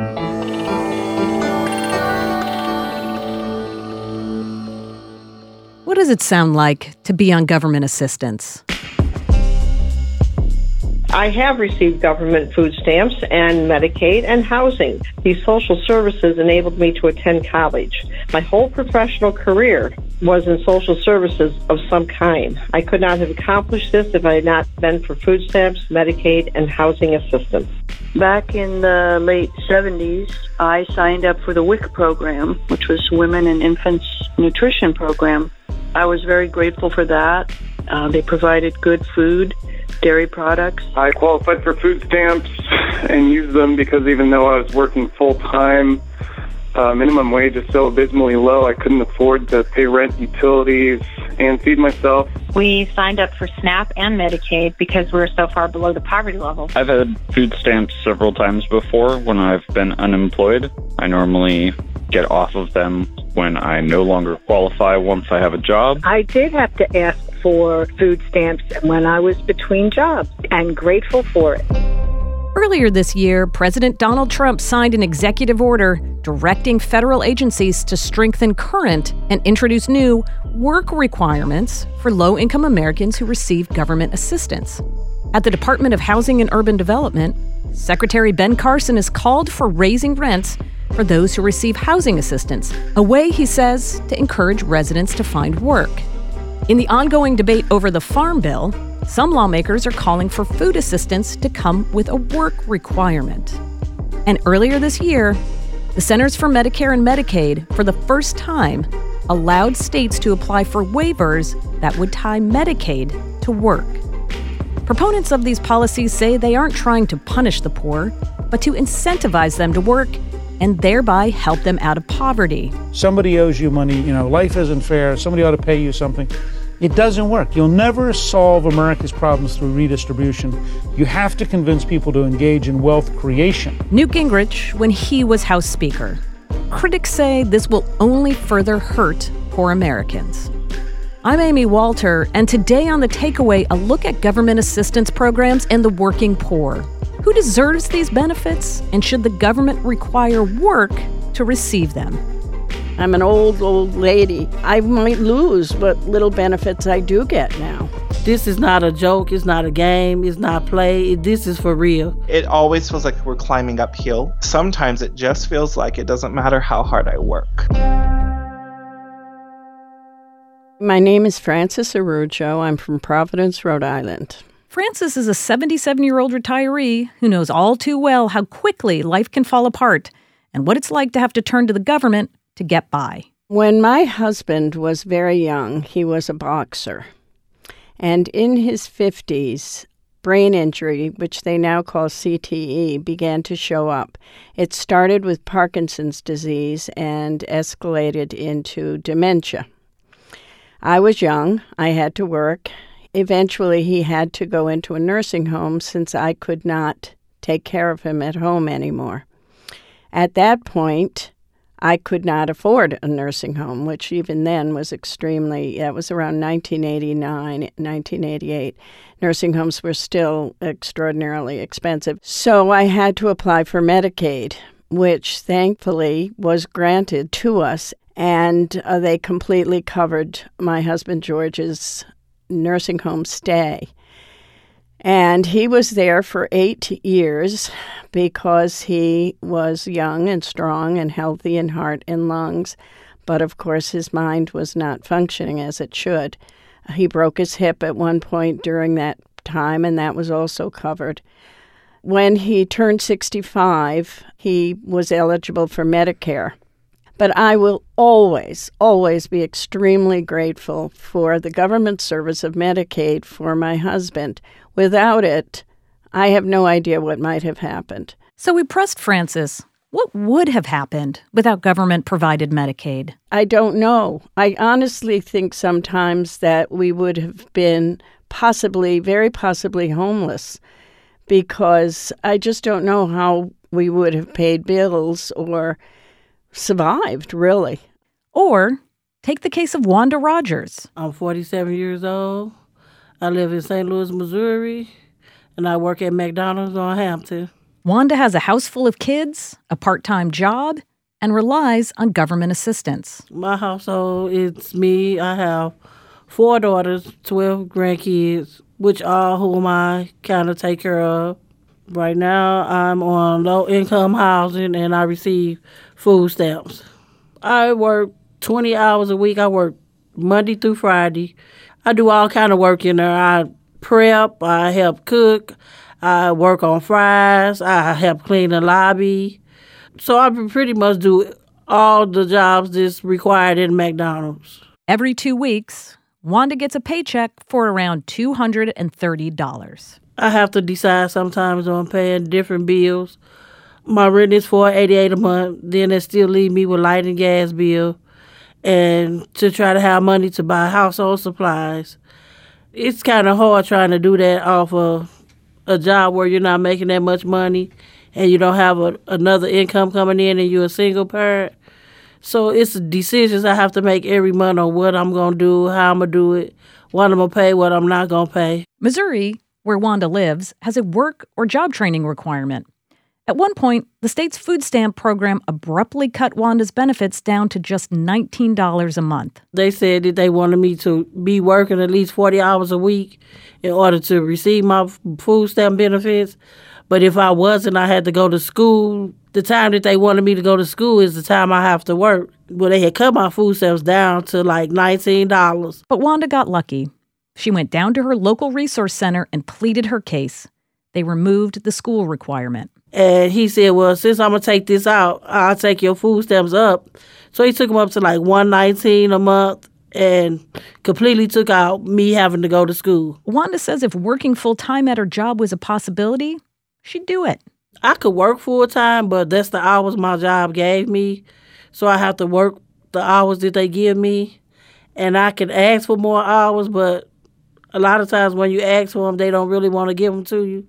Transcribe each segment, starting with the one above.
What does it sound like to be on government assistance? I have received government food stamps and Medicaid and housing. These social services enabled me to attend college. My whole professional career was in social services of some kind. I could not have accomplished this if I had not been for food stamps, Medicaid, and housing assistance. Back in the late 70s, I signed up for the WIC program, which was Women and Infants Nutrition Program. I was very grateful for that. They provided good food, dairy products. I qualified for food stamps and used them because even though I was working full-time, minimum wage is so abysmally low, I couldn't afford to pay rent, utilities, and feed myself. We signed up for SNAP and Medicaid because we were so far below the poverty level. I've had food stamps several times before when I've been unemployed. I normally get off of them when I no longer qualify once I have a job. I did have to ask for food stamps when I was between jobs, and grateful for it. Earlier this year, President Donald Trump signed an executive order directing federal agencies to strengthen current and introduce new work requirements for low-income Americans who receive government assistance. At the Department of Housing and Urban Development, Secretary Ben Carson has called for raising rents for those who receive housing assistance, a way, he says, to encourage residents to find work. In the ongoing debate over the Farm Bill, some lawmakers are calling for food assistance to come with a work requirement. And earlier this year, the Centers for Medicare and Medicaid, for the first time, allowed states to apply for waivers that would tie Medicaid to work. Proponents of these policies say they aren't trying to punish the poor, but to incentivize them to work and thereby help them out of poverty. Somebody owes you money, life isn't fair, somebody ought to pay you something. It doesn't work. You'll never solve America's problems through redistribution. You have to convince people to engage in wealth creation. Newt Gingrich, when he was House Speaker. Critics say this will only further hurt poor Americans. I'm Amy Walter, and today on The Takeaway, a look at government assistance programs and the working poor. Who deserves these benefits, and should the government require work to receive them? I'm an old lady. I might lose what little benefits I do get now. This is not a joke. It's not a game. It's not play. This is for real. It always feels like we're climbing uphill. Sometimes it just feels like it doesn't matter how hard I work. My name is Frances Arujo. I'm from Providence, Rhode Island. Frances is a 77-year-old retiree who knows all too well how quickly life can fall apart and what it's like to have to turn to the government to get by. When my husband was very young, he was a boxer. And in his 50s, brain injury, which they now call CTE, began to show up. It started with Parkinson's disease and escalated into dementia. I was young. I had to work. Eventually, he had to go into a nursing home since I could not take care of him at home anymore. At that point, I could not afford a nursing home, which even then was that was around 1989, 1988. Nursing homes were still extraordinarily expensive. So I had to apply for Medicaid, which thankfully was granted to us, and they completely covered my husband George's nursing home stay. And he was there for 8 years because he was young and strong and healthy in heart and lungs. But of course, his mind was not functioning as it should. He broke his hip at one point during that time, and that was also covered. When he turned 65, he was eligible for Medicare. But I will always, always be extremely grateful for the government service of Medicaid for my husband. Without it, I have no idea what might have happened. So we pressed Frances. What would have happened without government-provided Medicaid? I don't know. I honestly think sometimes that we would have been very possibly homeless, because I just don't know how we would have paid bills or survived, really. Or take the case of Wanda Rogers. I'm 47 years old. I live in St. Louis, Missouri, and I work at McDonald's on Hampton. Wanda has a house full of kids, a part-time job, and relies on government assistance. My household, it's me. I have 4 daughters, 12 grandkids, which all whom I kind of take care of. Right now, I'm on low-income housing, and I receive food stamps. I work 20 hours a week. I work Monday through Friday. I do all kind of work in there. I prep, I help cook, I work on fries, I help clean the lobby. So I pretty much do all the jobs that's required in McDonald's. Every 2 weeks, Wanda gets a paycheck for around $230. I have to decide sometimes on paying different bills. My rent is $488 a month. Then it still leave me with light and gas bill, and to try to have money to buy household supplies. It's kind of hard trying to do that off of a job where you're not making that much money and you don't have another income coming in and you're a single parent. So it's decisions I have to make every month on what I'm going to do, how I'm going to do it, what I'm going to pay, what I'm not going to pay. Missouri, where Wanda lives, has a work or job training requirement. At one point, the state's food stamp program abruptly cut Wanda's benefits down to just $19 a month. They said that they wanted me to be working at least 40 hours a week in order to receive my food stamp benefits. But if I wasn't, I had to go to school. The time that they wanted me to go to school is the time I have to work. Well, they had cut my food stamps down to like $19. But Wanda got lucky. She went down to her local resource center and pleaded her case. They removed the school requirement. And he said, well, since I'm going to take this out, I'll take your food stamps up. So he took them up to like $119 a month and completely took out me having to go to school. Wanda says if working full-time at her job was a possibility, she'd do it. I could work full-time, but that's the hours my job gave me. So I have to work the hours that they give me. And I can ask for more hours, but a lot of times when you ask for them, they don't really want to give them to you.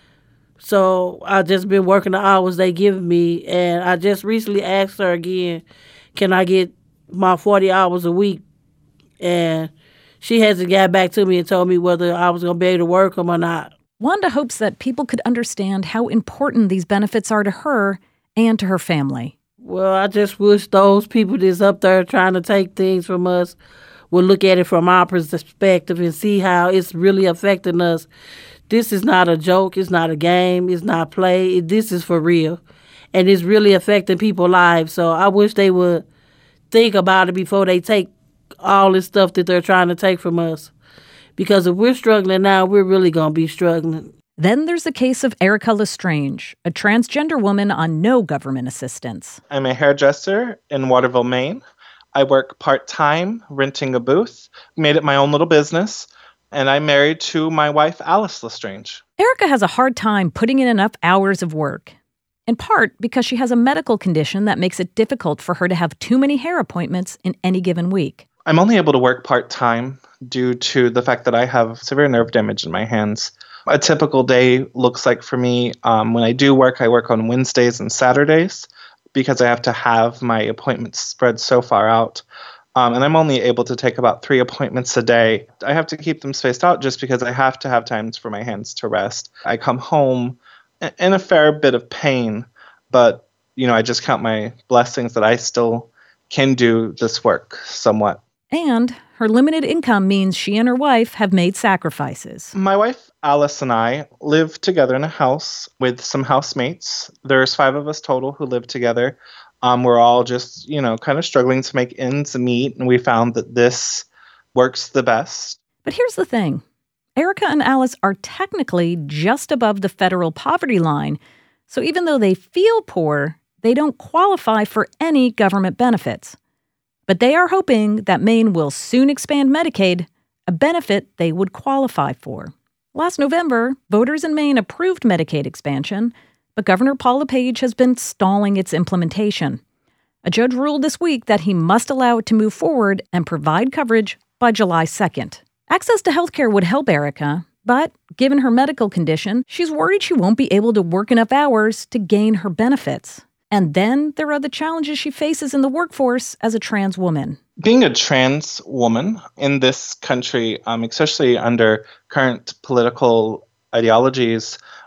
So I just been working the hours they give me, and I just recently asked her again, can I get my 40 hours a week? And she hasn't got back to me and told me whether I was going to be able to work them or not. Wanda hopes that people could understand how important these benefits are to her and to her family. Well, I just wish those people that's up there trying to take things from us would look at it from our perspective and see how it's really affecting us. This is not a joke. It's not a game. It's not play. This is for real. And it's really affecting people's lives. So I wish they would think about it before they take all this stuff that they're trying to take from us. Because if we're struggling now, we're really going to be struggling. Then there's the case of Erica Lestrange, a transgender woman on no government assistance. I'm a hairdresser in Waterville, Maine. I work part-time, renting a booth, made it my own little business. And I'm married to my wife, Alice Lestrange. Erica has a hard time putting in enough hours of work, in part because she has a medical condition that makes it difficult for her to have too many hair appointments in any given week. I'm only able to work part-time due to the fact that I have severe nerve damage in my hands. A typical day looks like for me, when I do work, I work on Wednesdays and Saturdays because I have to have my appointments spread so far out. And I'm only able to take about 3 appointments a day. I have to keep them spaced out just because I have to have times for my hands to rest. I come home in a fair bit of pain, but, I just count my blessings that I still can do this work somewhat. And her limited income means she and her wife have made sacrifices. My wife, Alice, and I live together in a house with some housemates. There's 5 of us total who live together. We're all just, kind of struggling to make ends meet, and we found that this works the best. But here's the thing. Erica and Alice are technically just above the federal poverty line, so even though they feel poor, they don't qualify for any government benefits. But they are hoping that Maine will soon expand Medicaid, a benefit they would qualify for. Last November, voters in Maine approved Medicaid expansion, but Governor Paul LePage has been stalling its implementation. A judge ruled this week that he must allow it to move forward and provide coverage by July 2nd. Access to health care would help Erica, but given her medical condition, she's worried she won't be able to work enough hours to gain her benefits. And then there are the challenges she faces in the workforce as a trans woman. Being a trans woman in this country, especially under current political ideologies,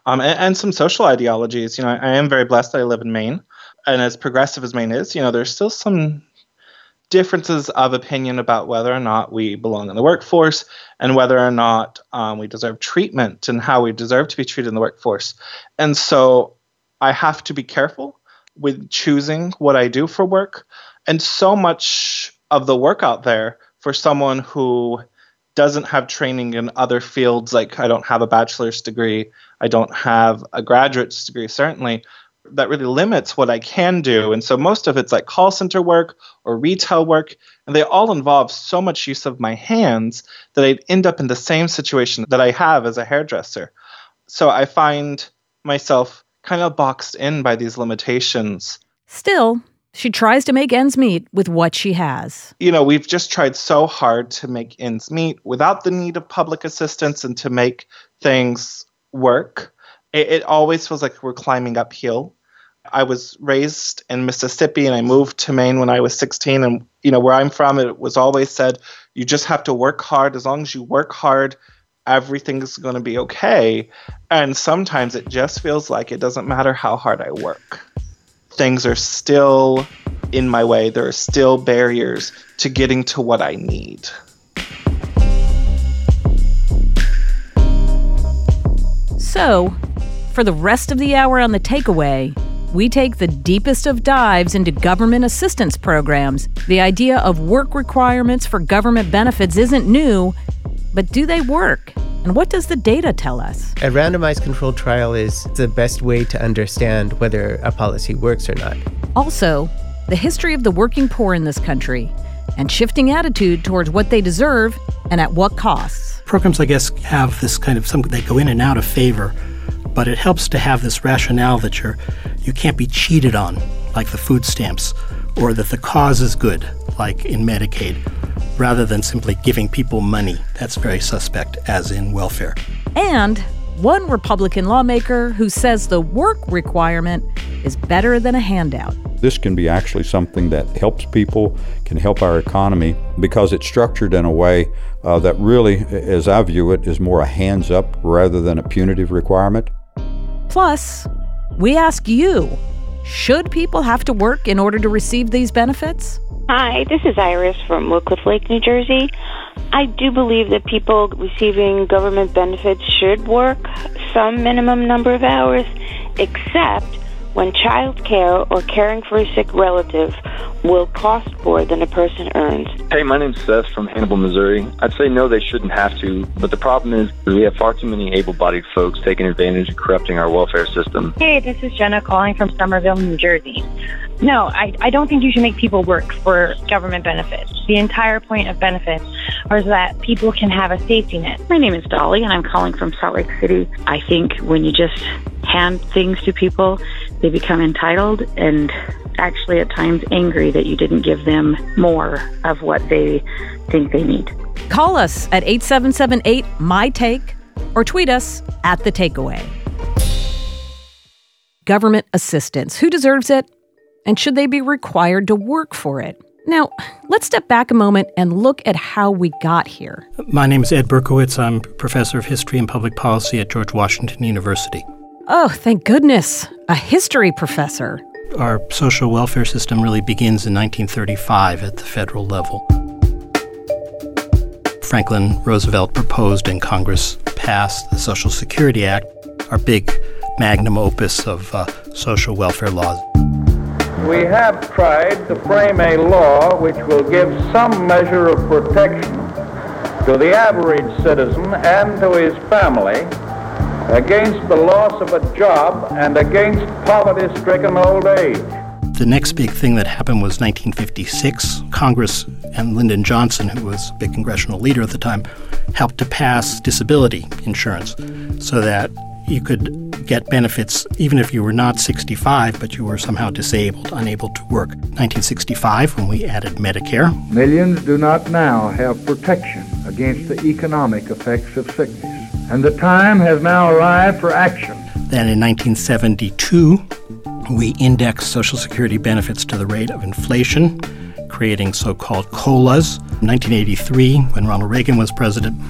and some social ideologies. I am very blessed that I live in Maine. And as progressive as Maine is, there's still some differences of opinion about whether or not we belong in the workforce and whether or not we deserve treatment and how we deserve to be treated in the workforce. And so I have to be careful with choosing what I do for work. And so much of the work out there for someone who doesn't have training in other fields, like I don't have a bachelor's degree, I don't have a graduate's degree, certainly, that really limits what I can do. And so most of it's like call center work or retail work, and they all involve so much use of my hands that I'd end up in the same situation that I have as a hairdresser. So I find myself kind of boxed in by these limitations. Still, she tries to make ends meet with what she has. We've just tried so hard to make ends meet without the need of public assistance and to make things work. It always feels like we're climbing uphill. I was raised in Mississippi and I moved to Maine when I was 16. And, where I'm from, it was always said, you just have to work hard. As long as you work hard, everything's going to be okay. And sometimes it just feels like it doesn't matter how hard I work. Things are still in my way. There are still barriers to getting to what I need. So, for the rest of the hour on The Takeaway, we take the deepest of dives into government assistance programs. The idea of work requirements for government benefits isn't new, but do they work? And what does the data tell us? A randomized controlled trial is the best way to understand whether a policy works or not. Also, the history of the working poor in this country and shifting attitude towards what they deserve and at what costs. Programs, I guess, have this kind of something, they go in and out of favor, but it helps to have this rationale that you can't be cheated on, like the food stamps, or that the cause is good, like in Medicaid, rather than simply giving people money. That's very suspect, as in welfare. And one Republican lawmaker who says the work requirement is better than a handout. This can be actually something that helps people, can help our economy, because it's structured in a way that really, as I view it, is more a hands-up rather than a punitive requirement. Plus, we ask you, should people have to work in order to receive these benefits? Hi, this is Iris from Wycliffe Lake, New Jersey. I do believe that people receiving government benefits should work some minimum number of hours, except when child care or caring for a sick relative will cost more than a person earns. Hey, my name's Seth from Hannibal, Missouri. I'd say no, they shouldn't have to, but the problem is we have far too many able-bodied folks taking advantage and corrupting our welfare system. Hey, this is Jenna calling from Somerville, New Jersey. No, I don't think you should make people work for government benefits. The entire point of benefits is that people can have a safety net. My name is Dolly, and I'm calling from Salt Lake City. I think when you just hand things to people, they become entitled and actually at times angry that you didn't give them more of what they think they need. Call us at 877-8-MY-TAKE or tweet us at The Takeaway. Government assistance. Who deserves it? And should they be required to work for it? Now, let's step back a moment and look at how we got here. My name is Ed Berkowitz. I'm professor of history and public policy at George Washington University. Oh, thank goodness. A history professor. Our social welfare system really begins in 1935 at the federal level. Franklin Roosevelt proposed and Congress passed the Social Security Act, our big magnum opus of social welfare laws. We have tried to frame a law which will give some measure of protection to the average citizen and to his family against the loss of a job and against poverty-stricken old age. The next big thing that happened was 1956. Congress and Lyndon Johnson, who was a big congressional leader at the time, helped to pass disability insurance so that you could get benefits even if you were not 65, but you were somehow disabled, unable to work. 1965, when we added Medicare. Millions do not now have protection against the economic effects of sickness, and the time has now arrived for action. Then in 1972, we indexed Social Security benefits to the rate of inflation, creating so-called COLAs. In 1983, when Ronald Reagan was president,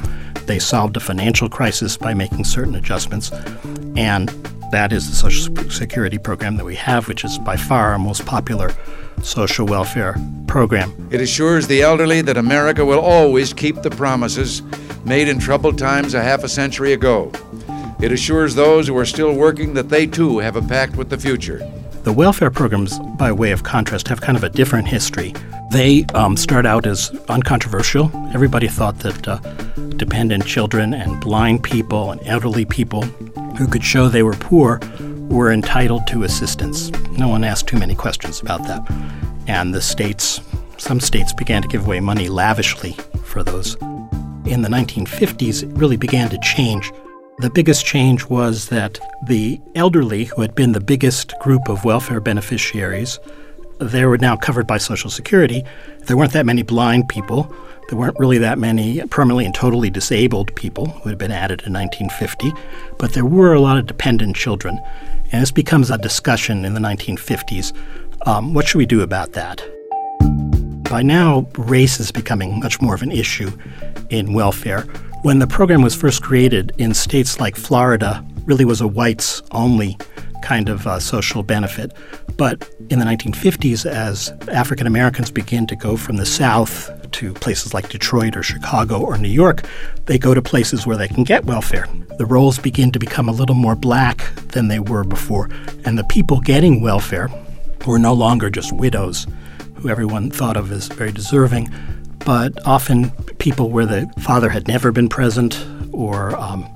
They solved a financial crisis by making certain adjustments, and that is the Social Security program that we have, which is by far our most popular social welfare program. It assures the elderly that America will always keep the promises made in troubled times a half a century ago. It assures those who are still working that they too have a pact with the future. The welfare programs, by way of contrast, have kind of a different history. They start out as uncontroversial. Everybody thought that dependent children and blind people and elderly people who could show they were poor were entitled to assistance. No one asked too many questions about that. And some states began to give away money lavishly for those. In the 1950s, it really began to change. The biggest change was that the elderly, who had been the biggest group of welfare beneficiaries, they were now covered by Social Security. There weren't that many blind people. There weren't really that many permanently and totally disabled people who had been added in 1950, but there were a lot of dependent children. And this becomes a discussion in the 1950s. What should we do about that? By now, race is becoming much more of an issue in welfare. When the program was first created in states like Florida, really was a whites-only kind of social benefit. But in the 1950s, as African Americans begin to go from the South to places like Detroit or Chicago or New York, they go to places where they can get welfare. The roles begin to become a little more black than they were before. And the people getting welfare were no longer just widows, who everyone thought of as very deserving, but often people where the father had never been present or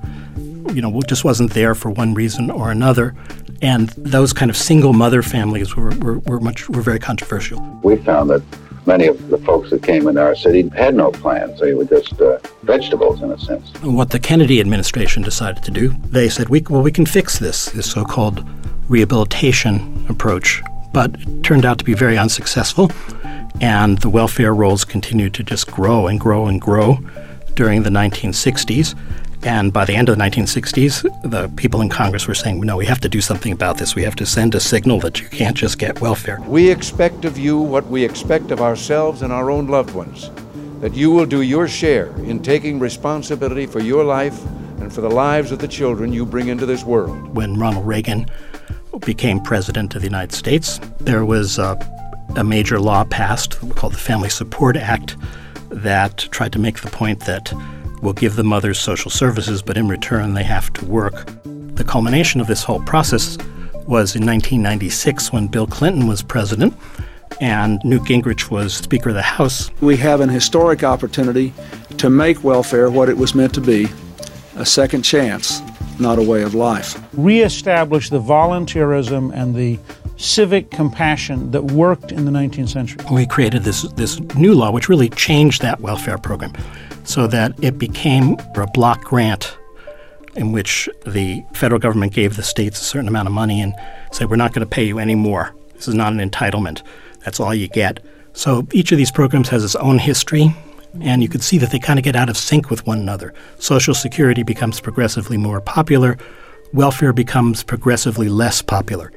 just wasn't there for one reason or another. And those kind of single mother families were very controversial. We found that many of the folks that came into our city had no plans. They were just vegetables, in a sense. What the Kennedy administration decided to do, they said, we can fix this so-called rehabilitation approach. But it turned out to be very unsuccessful, and the welfare rolls continued to just grow and grow and grow during the 1960s. And by the end of the 1960s, the people in Congress were saying, no, we have to do something about this. We have to send a signal that you can't just get welfare. We expect of you what we expect of ourselves and our own loved ones, that you will do your share in taking responsibility for your life and for the lives of the children you bring into this world. When Ronald Reagan became president of the United States, there was a major law passed called the Family Support Act that tried to make the point that we'll give the mothers social services, but in return they have to work. The culmination of this whole process was in 1996 when Bill Clinton was president and Newt Gingrich was Speaker of the House. We have an historic opportunity to make welfare what it was meant to be, a second chance, not a way of life. Reestablish the volunteerism and the civic compassion that worked in the 19th century. We created this new law which really changed that welfare program so that it became a block grant in which the federal government gave the states a certain amount of money and said, we're not going to pay you any more. This is not an entitlement. That's all you get. So each of these programs has its own history, and you can see that they kind of get out of sync with one another. Social Security becomes progressively more popular. Welfare becomes progressively less popular.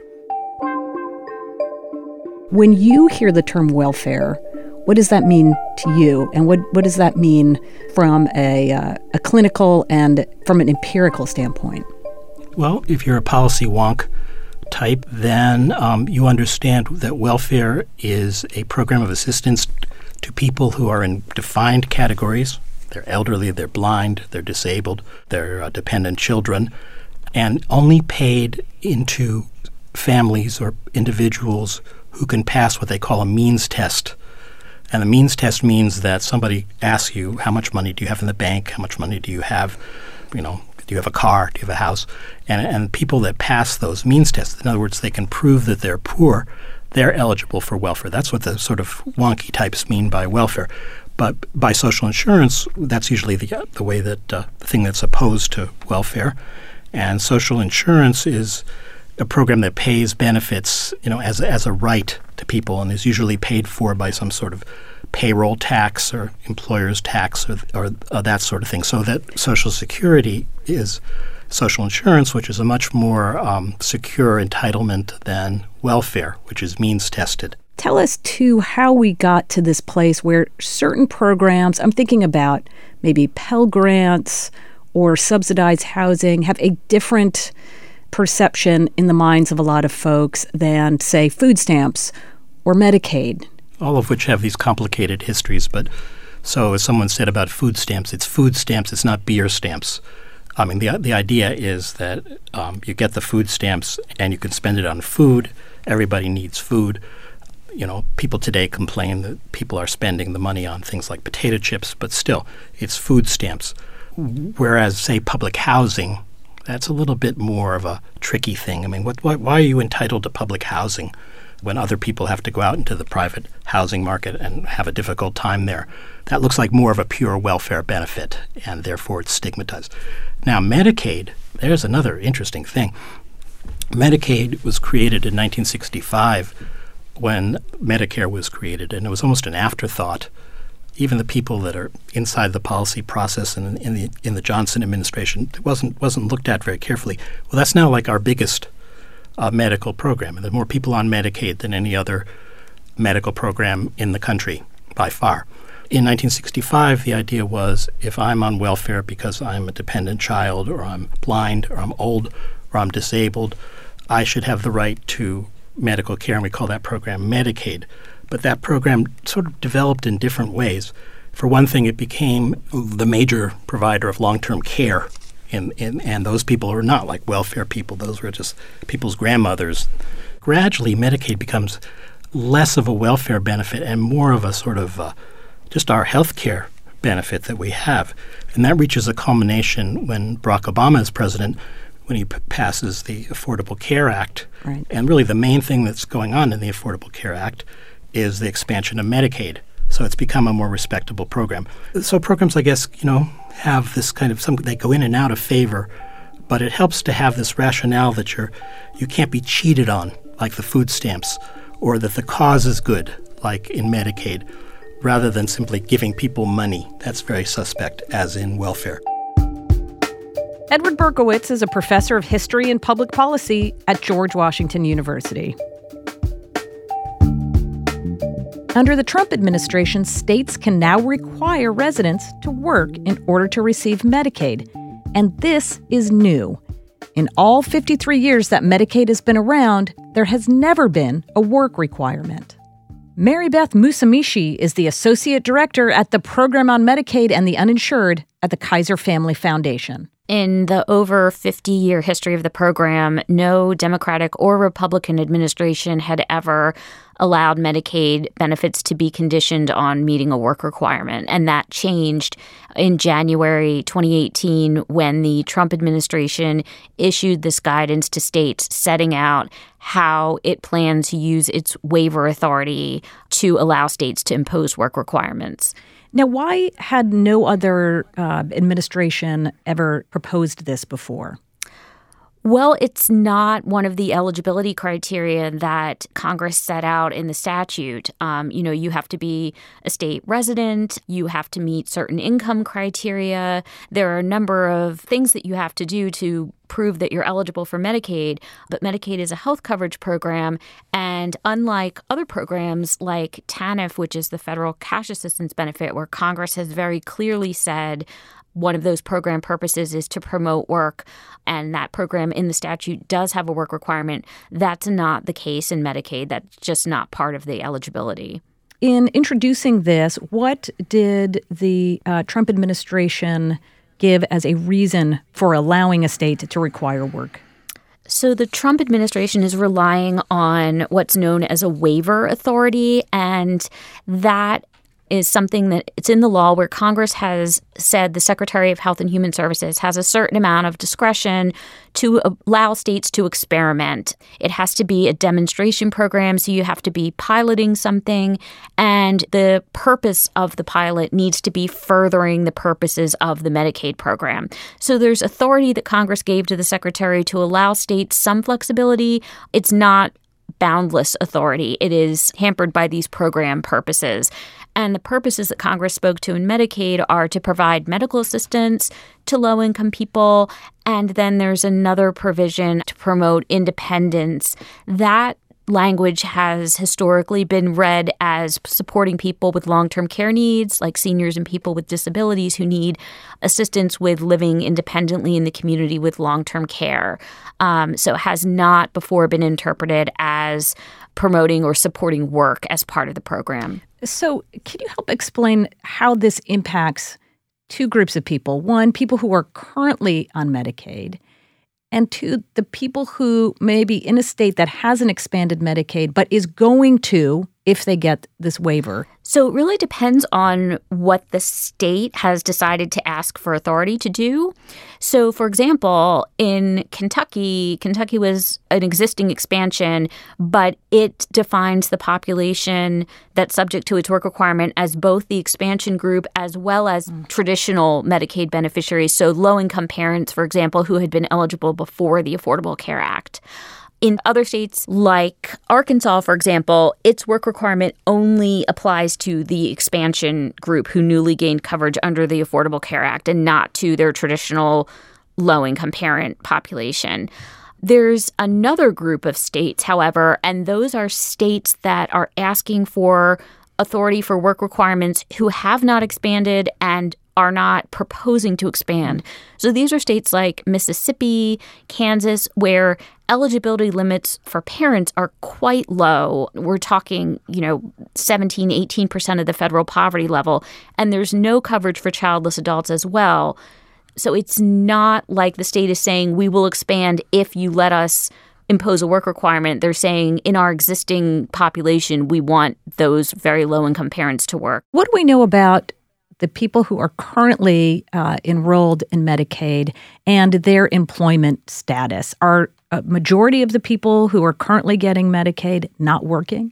When you hear the term welfare, what does that mean to you? And what does that mean from a clinical and from an empirical standpoint? Well, if you're a policy wonk type, then you understand that welfare is a program of assistance to people who are in defined categories. They're elderly, they're blind, they're disabled, they're dependent children, and only paid into families or individuals who can pass what they call a means test. And the means test means that somebody asks you, how much money do you have in the bank? How much money do you have? Do you have a car? Do you have a house? And people that pass those means tests, in other words, they can prove that they're poor, they're eligible for welfare. That's what the sort of wonky types mean by welfare. But by social insurance, that's usually the way that the thing that's opposed to welfare. And social insurance is a program that pays benefits, as a right to people, and is usually paid for by some sort of payroll tax or employer's tax or that sort of thing. So that Social Security is social insurance, which is a much more secure entitlement than welfare, which is means-tested. Tell us, too, how we got to this place where certain programs, I'm thinking about maybe Pell Grants or subsidized housing, have a different perception in the minds of a lot of folks than, say, food stamps or Medicaid. All of which have these complicated histories. But so as someone said about food stamps, it's not beer stamps. I mean, the idea is that you get the food stamps and you can spend it on food. Everybody needs food. You know, people today complain that people are spending the money on things like potato chips, but still, it's food stamps. Whereas, say, public housing, that's a little bit more of a tricky thing. I mean, why are you entitled to public housing when other people have to go out into the private housing market and have a difficult time there? That looks like more of a pure welfare benefit, and therefore it's stigmatized. Now, Medicaid, there's another interesting thing. Medicaid was created in 1965 when Medicare was created, and it was almost an afterthought. Even the people that are inside the policy process and in the Johnson administration, it wasn't looked at very carefully. Well, that's now like our biggest medical program. And there are more people on Medicaid than any other medical program in the country, by far. In 1965, the idea was if I'm on welfare because I'm a dependent child or I'm blind or I'm old or I'm disabled, I should have the right to medical care, and we call that program Medicaid. But that program sort of developed in different ways. For one thing, it became the major provider of long-term care, and those people are not like welfare people. Those were just people's grandmothers. Gradually, Medicaid becomes less of a welfare benefit and more of a sort of just our health care benefit that we have. And that reaches a culmination when Barack Obama is president, when he passes the Affordable Care Act. Right. And really the main thing that's going on in the Affordable Care Act is the expansion of Medicaid. So it's become a more respectable program. So programs, I guess, have this kind of they go in and out of favor, but it helps to have this rationale that you can't be cheated on, like the food stamps, or that the cause is good, like in Medicaid, rather than simply giving people money. That's very suspect, as in welfare. Edward Berkowitz is a professor of history and public policy at George Washington University. Under the Trump administration, states can now require residents to work in order to receive Medicaid. And this is new. In all 53 years that Medicaid has been around, there has never been a work requirement. Mary Beth Musamishi is the Associate Director at the Program on Medicaid and the Uninsured at the Kaiser Family Foundation. In the over 50-year history of the program, no Democratic or Republican administration had ever allowed Medicaid benefits to be conditioned on meeting a work requirement. And that changed in January 2018 when the Trump administration issued this guidance to states setting out how it planned to use its waiver authority to allow states to impose work requirements. Now, why had no other administration ever proposed this before? Well, it's not one of the eligibility criteria that Congress set out in the statute. You have to be a state resident. You have to meet certain income criteria. There are a number of things that you have to do to prove that you're eligible for Medicaid. But Medicaid is a health coverage program. And unlike other programs like TANF, which is the federal cash assistance benefit, where Congress has very clearly said one of those program purposes is to promote work, and that program in the statute does have a work requirement. That's not the case in Medicaid. That's just not part of the eligibility. In introducing this, what did the Trump administration give as a reason for allowing a state to require work? So the Trump administration is relying on what's known as a waiver authority, and that is something that it's in the law where Congress has said the Secretary of Health and Human Services has a certain amount of discretion to allow states to experiment. It has to be a demonstration program, so you have to be piloting something, and the purpose of the pilot needs to be furthering the purposes of the Medicaid program. So there's authority that Congress gave to the Secretary to allow states some flexibility. It's not boundless authority. It is hampered by these program purposes. And the purposes that Congress spoke to in Medicaid are to provide medical assistance to low-income people. And then there's another provision to promote independence. That language has historically been read as supporting people with long-term care needs, like seniors and people with disabilities who need assistance with living independently in the community with long-term care. So it has not before been interpreted as promoting or supporting work as part of the program. So can you help explain how this impacts two groups of people? One, people who are currently on Medicaid, and two, the people who may be in a state that hasn't expanded Medicaid but is going to if they get this waiver. So it really depends on what the state has decided to ask for authority to do. So, for example, in Kentucky was an existing expansion, but it defines the population that's subject to its work requirement as both the expansion group as well as traditional Medicaid beneficiaries. So low-income parents, for example, who had been eligible before the Affordable Care Act. In other states like Arkansas, for example, its work requirement only applies to the expansion group who newly gained coverage under the Affordable Care Act and not to their traditional low-income parent population. There's another group of states, however, and those are states that are asking for authority for work requirements who have not expanded and are not proposing to expand. So these are states like Mississippi, Kansas, where eligibility limits for parents are quite low. We're talking, 17, 18% of the federal poverty level, and there's no coverage for childless adults as well. So it's not like the state is saying, we will expand if you let us impose a work requirement. They're saying in our existing population, we want those very low-income parents to work. What do we know about the people who are currently enrolled in Medicaid and their employment status? Are a majority of the people who are currently getting Medicaid not working?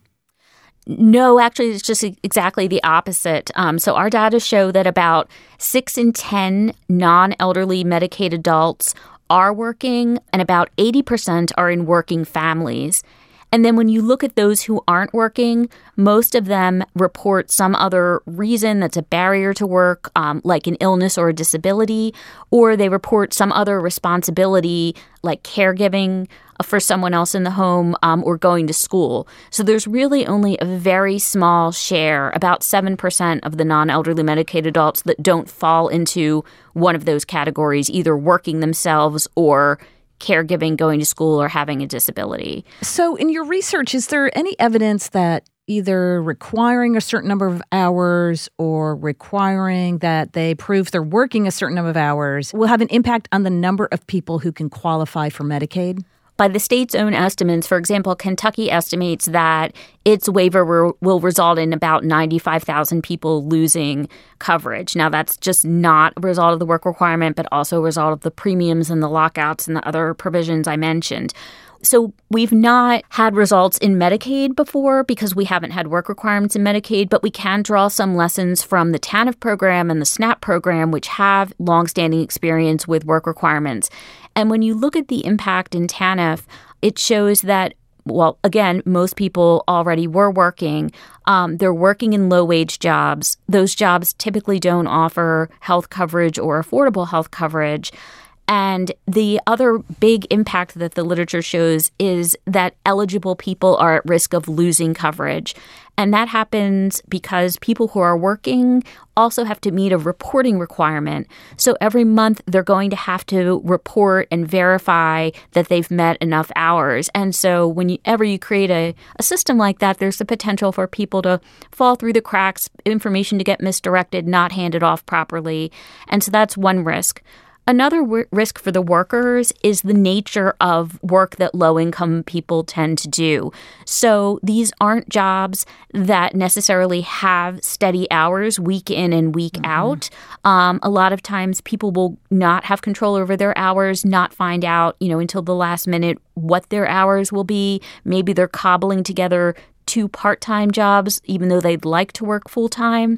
No, actually, it's just exactly the opposite. So our data show that about 6 in 10 non-elderly Medicaid adults are working, and about 80% are in working families. And then when you look at those who aren't working, most of them report some other reason that's a barrier to work, like an illness or a disability, or they report some other responsibility like caregiving for someone else in the home or going to school. So there's really only a very small share, about 7% of the non-elderly Medicaid adults that don't fall into one of those categories, either working themselves or caregiving, going to school, or having a disability. So in your research, is there any evidence that either requiring a certain number of hours or requiring that they prove they're working a certain number of hours will have an impact on the number of people who can qualify for Medicaid? By the state's own estimates, for example, Kentucky estimates that its waiver will result in about 95,000 people losing coverage. Now, that's just not a result of the work requirement, but also a result of the premiums and the lockouts and the other provisions I mentioned. So we've not had results in Medicaid before because we haven't had work requirements in Medicaid, but we can draw some lessons from the TANF program and the SNAP program, which have longstanding experience with work requirements. And when you look at the impact in TANF, it shows that, well, again, most people already were working. They're working in low-wage jobs. Those jobs typically don't offer health coverage or affordable health coverage. And the other big impact that the literature shows is that eligible people are at risk of losing coverage. And that happens because people who are working also have to meet a reporting requirement. So every month they're going to have to report and verify that they've met enough hours. And so whenever you create a system like that, there's the potential for people to fall through the cracks, information to get misdirected, not handed off properly. And so that's one risk. Another risk for the workers is the nature of work that low-income people tend to do. So these aren't jobs that necessarily have steady hours week in and week out. A lot of times people will not have control over their hours, not find out, until the last minute what their hours will be. Maybe they're cobbling together 2 part-time jobs, even though they'd like to work full-time.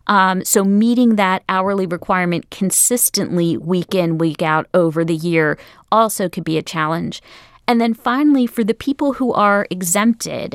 So meeting that hourly requirement consistently week in, week out over the year also could be a challenge. And then finally, for the people who are exempted,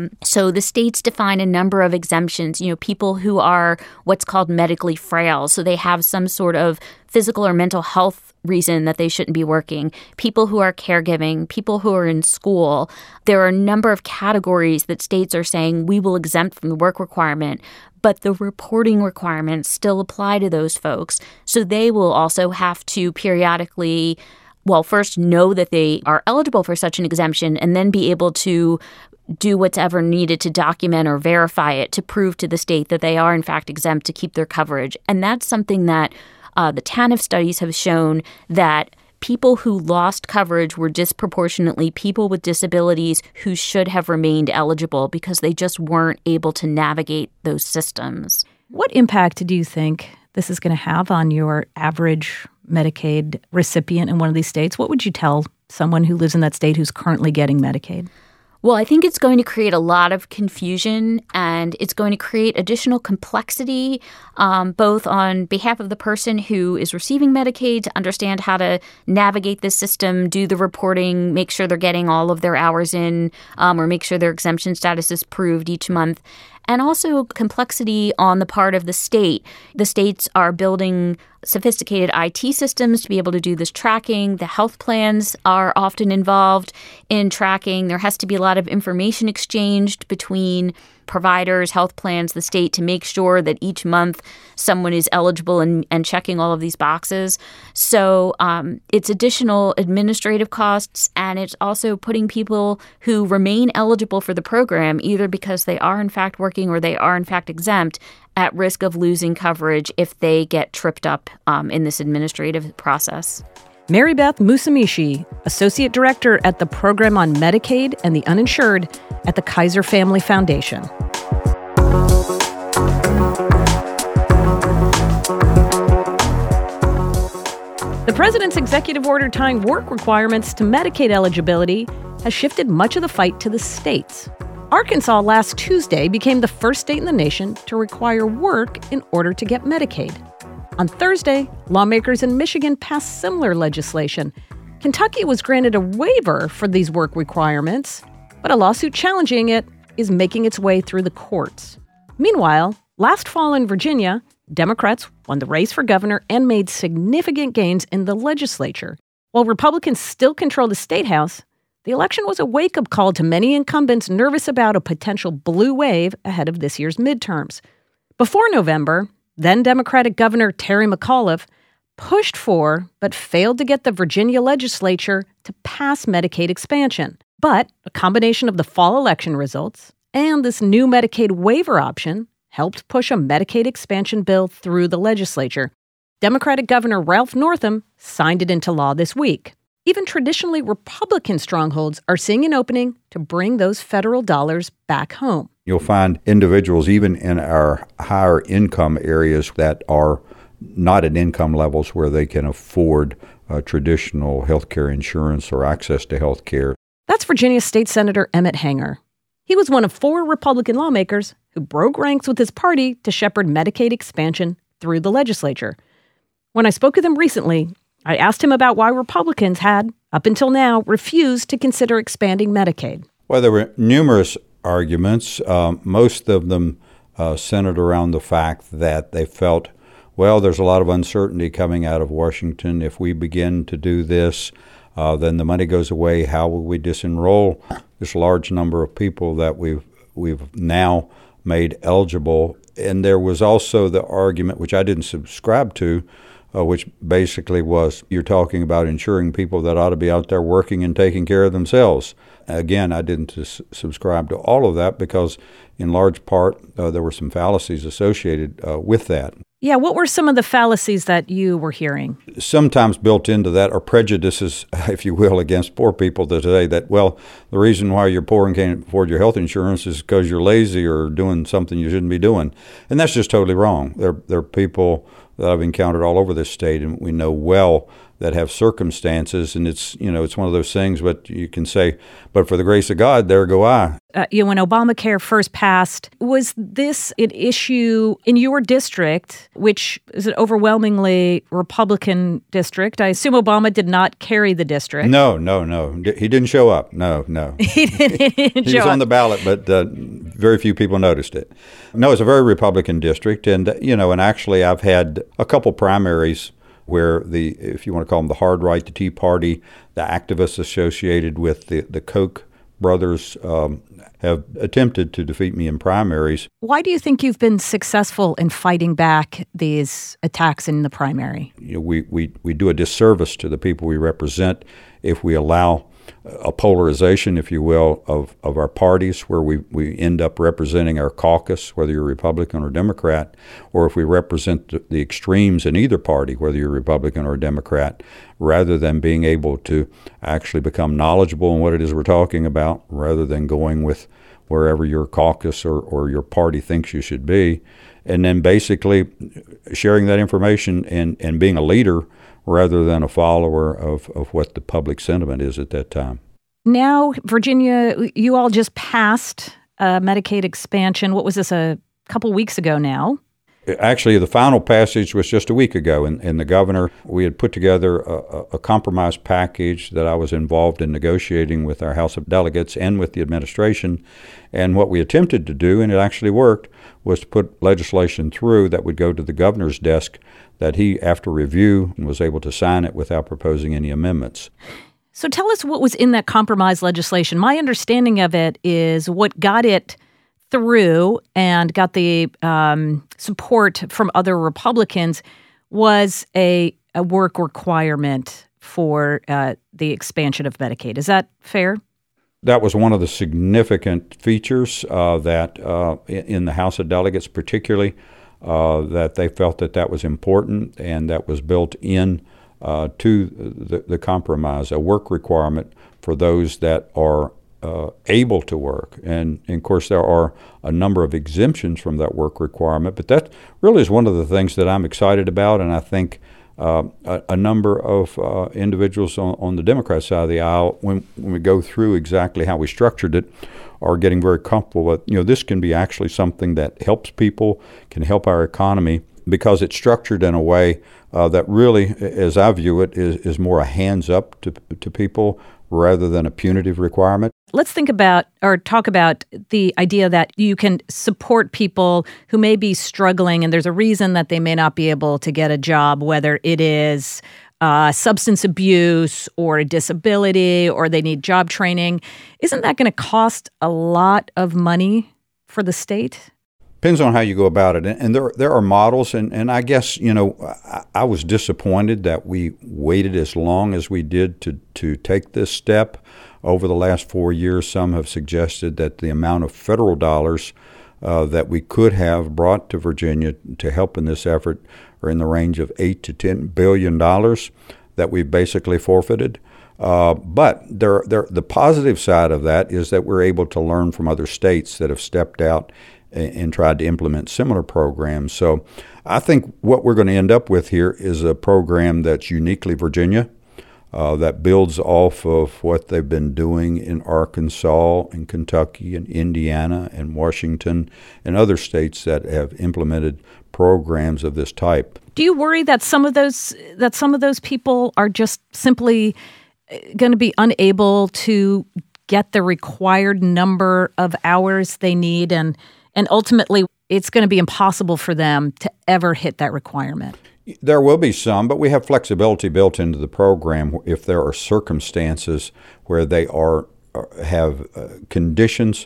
so the states define a number of exemptions, people who are what's called medically frail. So they have some sort of physical or mental health reason that they shouldn't be working, people who are caregiving, people who are in school. There are a number of categories that states are saying we will exempt from the work requirement, but the reporting requirements still apply to those folks. So they will also have to periodically first know that they are eligible for such an exemption and then be able to do whatever needed to document or verify it to prove to the state that they are in fact exempt to keep their coverage. And that's something that the TANF studies have shown that people who lost coverage were disproportionately people with disabilities who should have remained eligible because they just weren't able to navigate those systems. What impact do you think this is going to have on your average Medicaid recipient in one of these states? What would you tell someone who lives in that state who's currently getting Medicaid? Well, I think it's going to create a lot of confusion, and it's going to create additional complexity, both on behalf of the person who is receiving Medicaid to understand how to navigate this system, do the reporting, make sure they're getting all of their hours in, or make sure their exemption status is proved each month. And also complexity on the part of the state. The states are building sophisticated IT systems to be able to do this tracking. The health plans are often involved in tracking. There has to be a lot of information exchanged between providers, health plans, the state to make sure that each month someone is eligible and checking all of these boxes. So it's additional administrative costs, and it's also putting people who remain eligible for the program, either because they are in fact working or they are in fact exempt, at risk of losing coverage if they get tripped up in this administrative process. Mary Beth Musamishi, Associate Director at the Program on Medicaid and the Uninsured at the Kaiser Family Foundation. The president's executive order tying work requirements to Medicaid eligibility has shifted much of the fight to the states. Arkansas last Tuesday became the first state in the nation to require work in order to get Medicaid. On Thursday, lawmakers in Michigan passed similar legislation. Kentucky was granted a waiver for these work requirements, but a lawsuit challenging it is making its way through the courts. Meanwhile, last fall in Virginia, Democrats won the race for governor and made significant gains in the legislature. While Republicans still control the state house, the election was a wake-up call to many incumbents nervous about a potential blue wave ahead of this year's midterms. Before November, then Democratic Governor Terry McAuliffe pushed for but failed to get the Virginia legislature to pass Medicaid expansion. But a combination of the fall election results and this new Medicaid waiver option helped push a Medicaid expansion bill through the legislature. Democratic Governor Ralph Northam signed it into law this week. Even traditionally Republican strongholds are seeing an opening to bring those federal dollars back home. You'll find individuals even in our higher income areas that are not at income levels where they can afford traditional health care insurance or access to health care. That's Virginia State Senator Emmett Hanger. He was one of 4 Republican lawmakers who broke ranks with his party to shepherd Medicaid expansion through the legislature. When I spoke with him recently, I asked him about why Republicans had, up until now, refused to consider expanding Medicaid. Well, there were numerous arguments. Most of them centered around the fact that they felt, well, there's a lot of uncertainty coming out of Washington. If we begin to do this, then the money goes away. How will we disenroll this large number of people that we've now made eligible? And there was also the argument, which I didn't subscribe to, which basically was you're talking about insuring people that ought to be out there working and taking care of themselves. Again, I didn't subscribe to all of that because in large part there were some fallacies associated with that. Yeah, what were some of the fallacies that you were hearing? Sometimes built into that are prejudices, if you will, against poor people today that, well, the reason why you're poor and can't afford your health insurance is because you're lazy or doing something you shouldn't be doing. And that's just totally wrong. There are people that I've encountered all over this state, and we know well that have circumstances, and it's one of those things, but you can say, but for the grace of God, there go I. When Obamacare first passed, was this an issue in your district, which is an overwhelmingly Republican district? I assume Obama did not carry the district. No. He didn't show up. No. He didn't show up. He was on the ballot, but very few people noticed it. No, it's a very Republican district. And, and actually I've had a couple primaries where if you want to call them the hard right, the Tea Party, the activists associated with the Koch brothers have attempted to defeat me in primaries. Why do you think you've been successful in fighting back these attacks in the primary? We do a disservice to the people we represent if we allow a polarization, if you will, of our parties, where we end up representing our caucus, whether you're Republican or Democrat, or if we represent the extremes in either party, whether you're Republican or Democrat, rather than being able to actually become knowledgeable in what it is we're talking about, rather than going with wherever your caucus or your party thinks you should be, and then basically sharing that information and being a leader rather than a follower of what the public sentiment is at that time. Now, Virginia, you all just passed Medicaid expansion. What was this, a couple weeks ago now? Actually, the final passage was just a week ago, and the governor, we had put together a compromise package that I was involved in negotiating with our House of Delegates and with the administration. And what we attempted to do, and it actually worked, was to put legislation through that would go to the governor's desk that he, after review, was able to sign it without proposing any amendments. So tell us what was in that compromise legislation. My understanding of it is what got it through and got the support from other Republicans was a work requirement for the expansion of Medicaid. Is that fair? That was one of the significant features that in the House of Delegates particularly, that they felt that was important, and that was built in to the compromise, a work requirement for those that are able to work. And of course, there are a number of exemptions from that work requirement, but that really is one of the things that I'm excited about, and I think a number of individuals on the Democrat side of the aisle, when we go through exactly how we structured it, are getting very comfortable with, this can be actually something that helps people, can help our economy, because it's structured in a way that really, as I view it, is more a hands up to people rather than a punitive requirement. Let's think about or talk about the idea that you can support people who may be struggling, and there's a reason that they may not be able to get a job, whether it is substance abuse or a disability, or they need job training. Isn't that going to cost a lot of money for the state? Depends on how you go about it. And there are models, and I guess, I was disappointed that we waited as long as we did to take this step. Over the last 4 years, some have suggested that the amount of federal dollars that we could have brought to Virginia to help in this effort are in the range of $8 to $10 billion that we've basically forfeited. But the positive side of that is that we're able to learn from other states that have stepped out and tried to implement similar programs. So I think what we're going to end up with here is a program that's uniquely Virginia, that builds off of what they've been doing in Arkansas and Kentucky and Indiana and Washington and other states that have implemented programs of this type. Do you worry that some of those people are just simply going to be unable to get the required number of hours they need, and ultimately it's going to be impossible for them to ever hit that requirement? There will be some, but we have flexibility built into the program if there are circumstances where they have conditions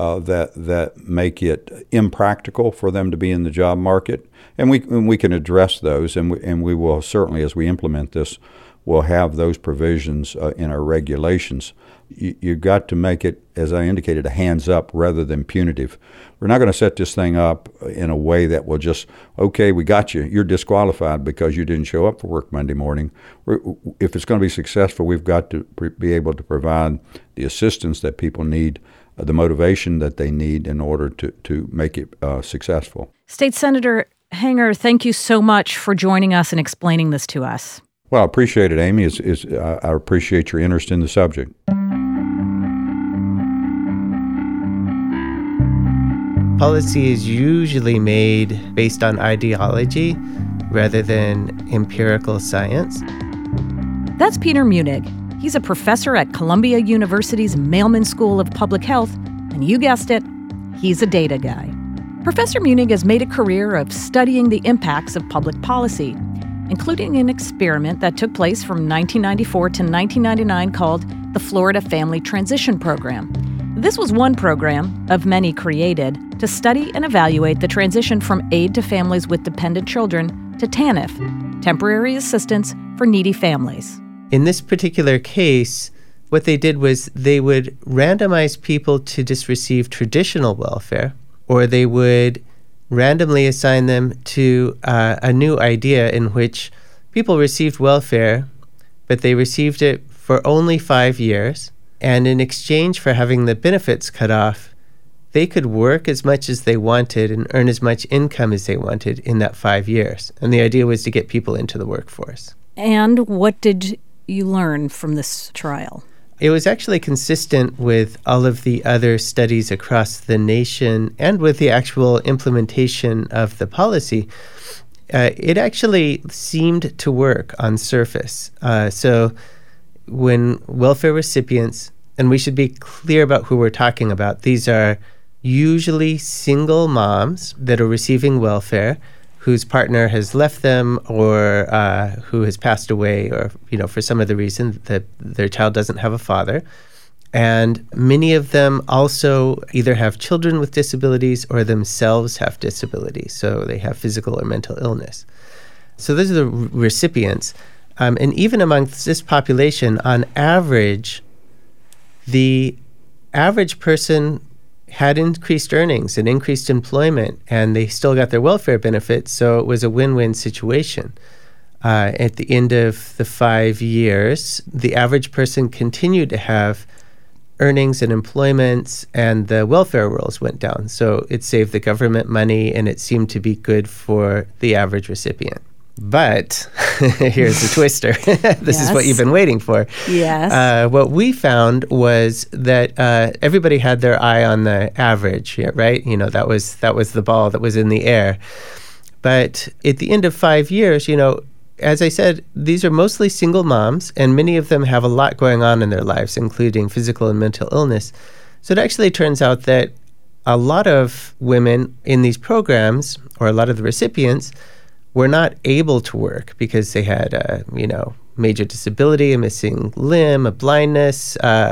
that make it impractical for them to be in the job market, and we can address those, and we will certainly, as we implement this, we'll have those provisions in our regulations. You've got to make it, as I indicated, a hands up rather than punitive. We're not going to set this thing up in a way that will just, okay, we got you. You're disqualified because you didn't show up for work Monday morning. If it's going to be successful, we've got to be able to provide the assistance that people need, the motivation that they need in order to make it successful. State Senator Hanger, thank you so much for joining us and explaining this to us. Well, I appreciate it, Amy. I appreciate your interest in the subject. policy is usually made based on ideology rather than empirical science. That's Peter Munig. He's a professor at Columbia University's Mailman School of Public Health, and you guessed it, he's a data guy. Professor Munig has made a career of studying the impacts of public policy, including an experiment that took place from 1994 to 1999 called the Florida Family Transition Program. This was one program of many created to study and evaluate the transition from aid to families with dependent children to TANF, Temporary Assistance for Needy Families. In this particular case, what they did was they would randomize people to just receive traditional welfare, or they would randomly assign them to a new idea in which people received welfare, but they received it for only 5 years. And in exchange for having the benefits cut off, they could work as much as they wanted and earn as much income as they wanted in that 5 years. And the idea was to get people into the workforce. And what did you learn from this trial? It was actually consistent with all of the other studies across the nation and with the actual implementation of the policy. It actually seemed to work on surface. So when welfare recipients, and we should be clear about who we're talking about, these are usually single moms that are receiving welfare whose partner has left them or who has passed away or, for some other reason that their child doesn't have a father. And many of them also either have children with disabilities or themselves have disabilities. So they have physical or mental illness. So those are the recipients. And even amongst this population, on average, the average person had increased earnings and increased employment, and they still got their welfare benefits, so it was a win-win situation. At the end of the 5 years, the average person continued to have earnings and employments, and the welfare rolls went down. So it saved the government money, and it seemed to be good for the average recipient. But here's the twister. This is what you've been waiting for. Yes. What we found was that everybody had their eye on the average, right? That was the ball that was in the air. But at the end of 5 years, as I said, these are mostly single moms, and many of them have a lot going on in their lives, including physical and mental illness. So it actually turns out that a lot of women in these programs, or a lot of the recipients, were not able to work because they had a, major disability, a missing limb, a blindness,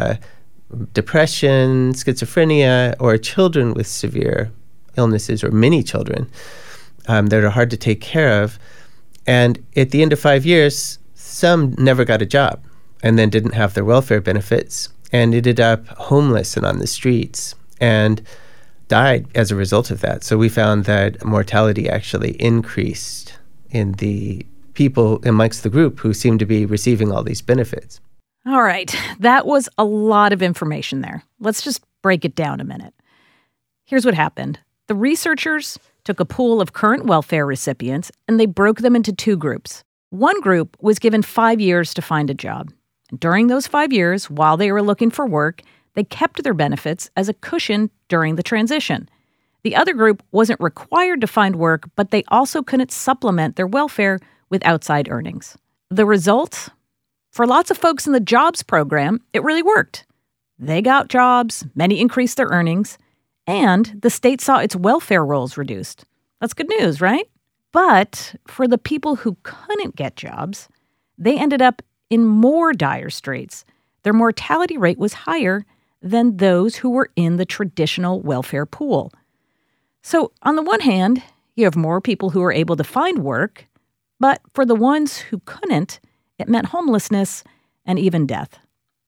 depression, schizophrenia, or children with severe illnesses, or many children that are hard to take care of. And at the end of 5 years, some never got a job and then didn't have their welfare benefits and ended up homeless and on the streets and died as a result of that. So we found that mortality actually increased in the people amongst the group who seemed to be receiving all these benefits. All right, that was a lot of information there. Let's just break it down a minute. Here's what happened. The researchers took a pool of current welfare recipients and they broke them into two groups. One group was given 5 years to find a job. During those 5 years, while they were looking for work, they kept their benefits as a cushion during the transition. The other group wasn't required to find work, but they also couldn't supplement their welfare with outside earnings. The result? For lots of folks in the jobs program, it really worked. They got jobs, many increased their earnings, and the state saw its welfare rolls reduced. That's good news, right? But for the people who couldn't get jobs, they ended up in more dire straits. Their mortality rate was higher than those who were in the traditional welfare pool. So on the one hand, you have more people who are able to find work, but for the ones who couldn't, it meant homelessness and even death.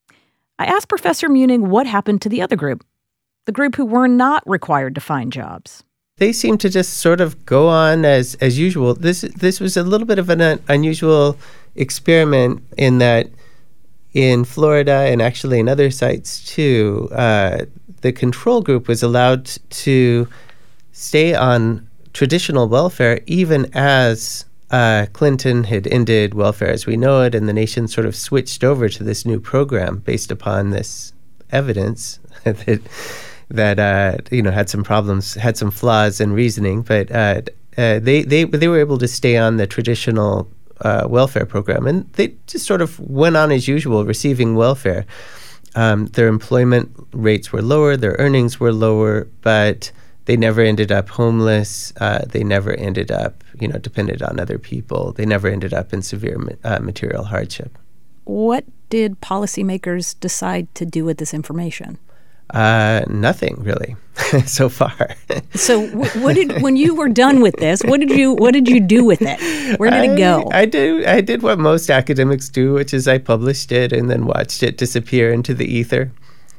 I asked Professor Munig what happened to the other group, the group who were not required to find jobs. They seemed to just sort of go on as usual. This was a little bit of an unusual experiment in that in Florida and actually in other sites too, the control group was allowed to stay on traditional welfare even as Clinton had ended welfare as we know it, and the nation sort of switched over to this new program based upon this evidence that that had some problems, had some flaws in reasoning, but they were able to stay on the traditional welfare program, and they just sort of went on as usual, receiving welfare. Their employment rates were lower, their earnings were lower, but they never ended up homeless. They never ended up, dependent on other people. They never ended up in severe material hardship. What did policymakers decide to do with this information? Nothing really, so far. So, when you were done with this, what did you do with it? Where did it go? I did what most academics do, which is I published it and then watched it disappear into the ether.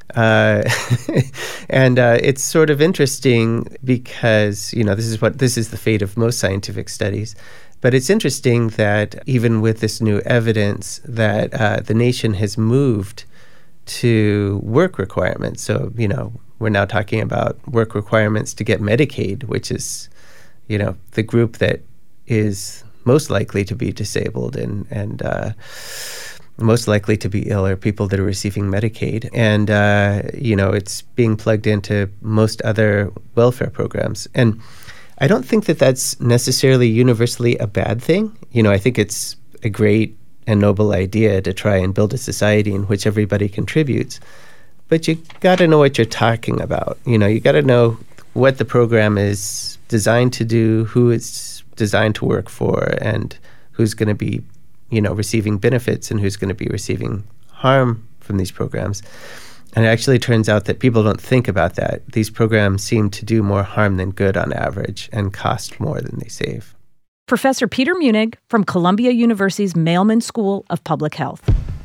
And it's sort of interesting because this is the fate of most scientific studies. But it's interesting that even with this new evidence that the nation has moved to work requirements. So, we're now talking about work requirements to get Medicaid, which is, the group that is most likely to be disabled and most likely to be ill are people that are receiving Medicaid. And, it's being plugged into most other welfare programs. And I don't think that that's necessarily universally a bad thing. I think it's a great and noble idea to try and build a society in which everybody contributes. But you got to know what you're talking about. You got to know what the program is designed to do, who it's designed to work for, and who's going to be, receiving benefits and who's going to be receiving harm from these programs. And it actually turns out that people don't think about that. These programs seem to do more harm than good on average and cost more than they save. Professor Peter Munig from Columbia University's Mailman School of Public Health.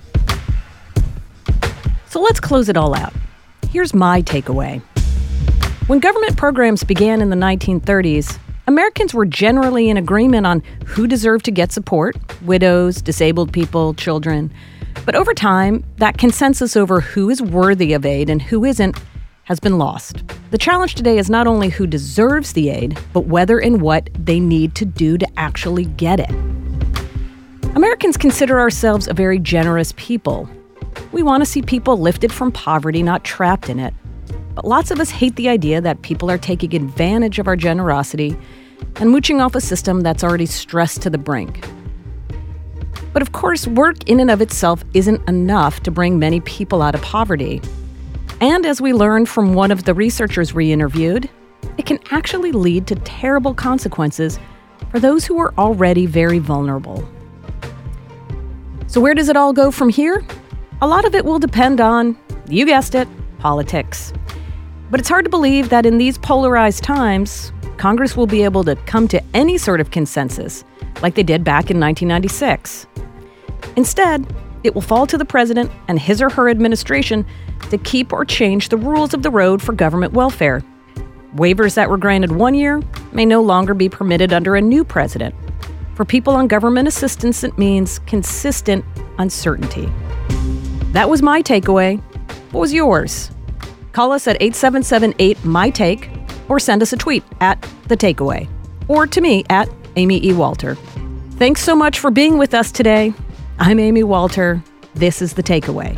So let's close it all out. Here's my takeaway. When government programs began in the 1930s, Americans were generally in agreement on who deserved to get support: widows, disabled people, children. But over time, that consensus over who is worthy of aid and who isn't has been lost. The challenge today is not only who deserves the aid, but whether and what they need to do to actually get it. Americans consider ourselves a very generous people. We want to see people lifted from poverty, not trapped in it. But lots of us hate the idea that people are taking advantage of our generosity and mooching off a system that's already stressed to the brink. But of course, work in and of itself isn't enough to bring many people out of poverty. And as we learned from one of the researchers we interviewed, it can actually lead to terrible consequences for those who are already very vulnerable. So where does it all go from here? A lot of it will depend on, you guessed it, politics. But it's hard to believe that in these polarized times, Congress will be able to come to any sort of consensus like they did back in 1996. Instead, it will fall to the president and his or her administration to keep or change the rules of the road for government welfare. Waivers that were granted one year may no longer be permitted under a new president. For people on government assistance, it means consistent uncertainty. That was my takeaway. What was yours? Call us at 877-8-MY-TAKE or send us a tweet at The Takeaway or to me at Amy E. Walter. Thanks so much for being with us today. I'm Amy Walter. This is The Takeaway.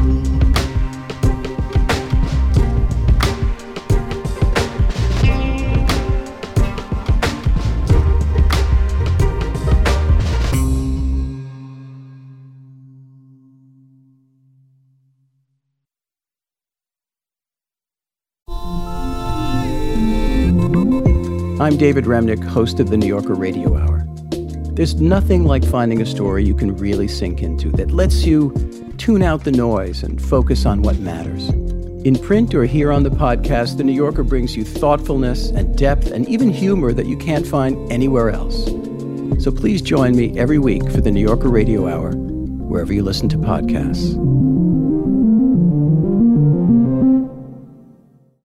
I'm David Remnick, host of the New Yorker Radio Hour. There's nothing like finding a story you can really sink into that lets you tune out the noise and focus on what matters. In print or here on the podcast, The New Yorker brings you thoughtfulness and depth and even humor that you can't find anywhere else. So please join me every week for the New Yorker Radio Hour, wherever you listen to podcasts.